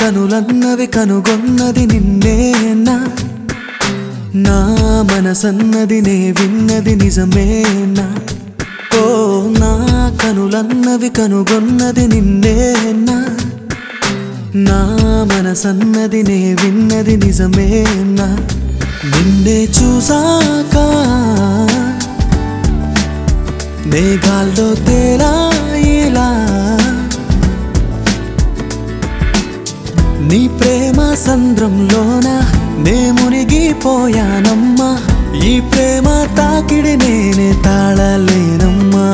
కనులన్నవి కనుగొన్నది నిన్నేనా, నా మనసన్నది నే విన్నది నిజమేనా. ఓ నా కనులన్నవి కనుగొన్నది నిన్నేనా, నా మనసన్నది నే విన్నది నిజమేనా. నిన్నే చూసాక మేఘాల్లో తేలాయిలా, నీ ప్రేమ సంద్రంలోన నే మునిగిపోయానమ్మా. ఈ ప్రేమ తాకిడి నేనే తాళలేనమ్మా.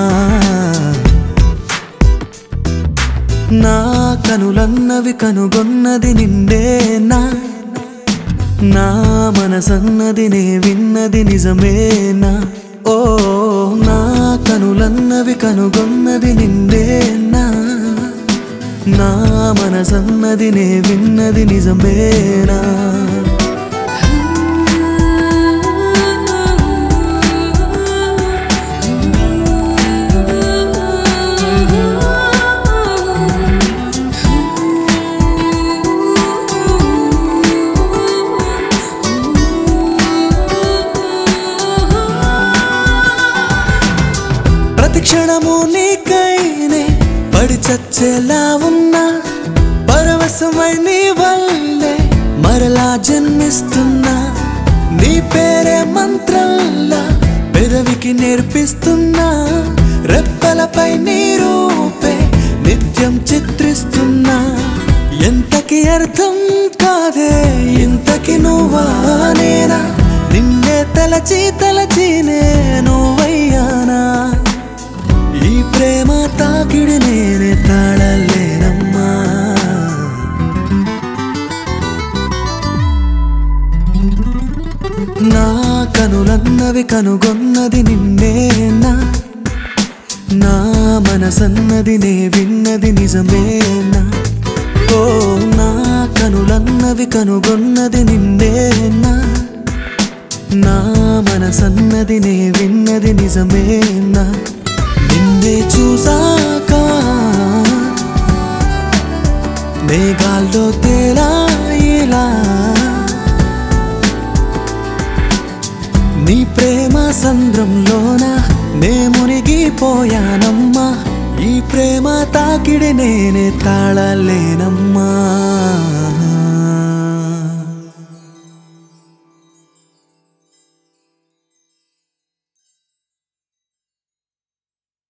నా కనులన్నవి కనుగొన్నది నిన్నేనా, నా మనసన్నది నే విన్నది నిజమేనా. ఓ నా కనులన్నవి కనుగొన్నది నిన్నేనా, నా మనసన్నది నే విన్నది నిజమేనా. ప్రతిక్షణము నీకైనే పడి చచ్చేలా ఉన్నా, పరవశమై నీ వల్లే మరలా జన్మిస్తున్నా. నీ పేరే మంత్రంలా పెదవికి నేర్పిస్తున్నా, రెప్పలపై నీ రూపే నిత్యం చిత్రిస్తున్నా. ఎంతకి అర్థం కాదే ఇంతకి నువ్వా నేనా, నిన్నే తలచి తలచి నేను వయ్యానా. ఈ ప్రేమ తాకిడి నేనే తాళలేనమ్మా. నా కనులన్నవి కనుగొన్నది నిన్నేనా, నా మనసన్నది నే విన్నది నిజమేనా. ఓ నా కనులన్నవి కనుగొన్నది నిన్నేనా, నా మనసన్నది నే విన్నది నిజమేనా. నిన్నే చూసాక మేఘాల్లో తేలాయిలా, నీ ప్రేమ సంద్రంలోన నే మునిగిపోయానమ్మా. ఈ ప్రేమ తాకిడి నేనే తాళలేనమ్మా.